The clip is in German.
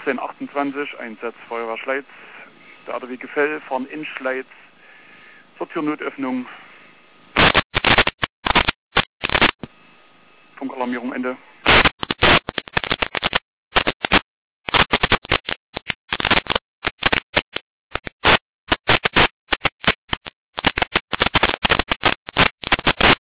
1428, Einsatz Feuerwehr Schleiz, der ADW Gefell, fahren in Schleiz zur Türnotöffnung. Funkalarmierung Ende.